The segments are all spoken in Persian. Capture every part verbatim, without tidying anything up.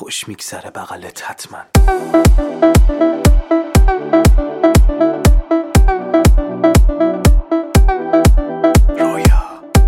خوش میگذره بغلت حتما. رویا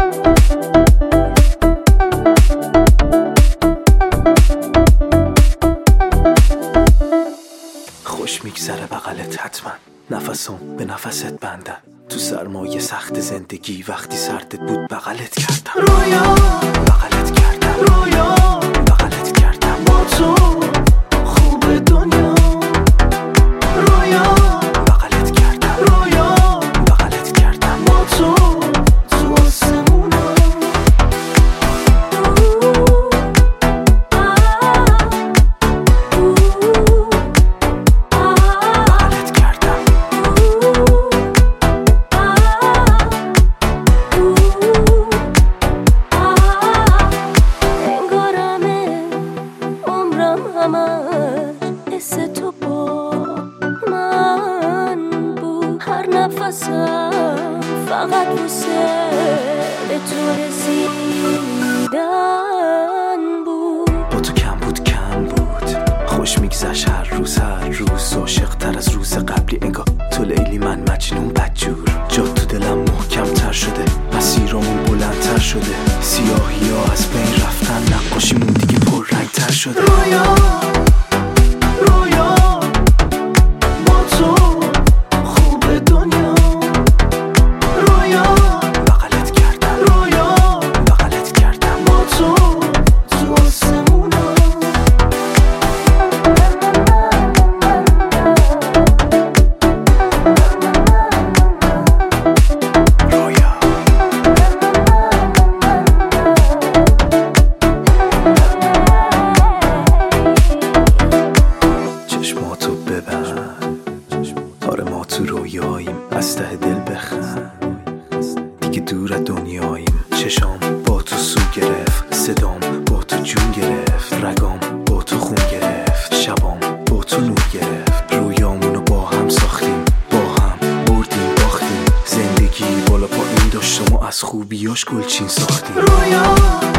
خوش میگذره بغلت حتما. نفسم به نفست بندن تو سرمایه سخت زندگی، وقتی سردت بود بغلت کردم. رویا بغلت کردم. رویا بغلت کردم. با تو خوب دنیا. رویا بغلت کردم. رویا بغلت کردم. با تو تو آسمونا. بغلت کردم. انگارمه عمرم همش حس تو با من بود. هر نفسم فقط واسه به تو رسیدن بود. با تو کم بود کم بود خوش میگذشت هر روز هر روز عاشق تر از روز قبلی. انگار تو لیلی من مجنون بدجور. جا تو دلم محکم تر شده، مسیرمون بلندتر شده. سیاهی ها از بین رفتن، نقاشیمون دیگه پر رنگ تر شده. رویا رویا با تو خوب دنیا. رویا بغلت کردم. رویا بغلت کردم. با تو تو آسمونا. رویا چشماتو ببند، آره ما تو رویاییم. از ته دل بخند، دیگه دور از دنیاییم. چشام با تو سو گرفت، صدام با تو جون گرفت، رگام با تو خون گرفت، شبام با تو نور گرفت. رویامونو با هم ساختیم، با هم بردیم باختیم. زندگی بالا پایین داشتم و از خوبیاش گلچین ساختیم. رویا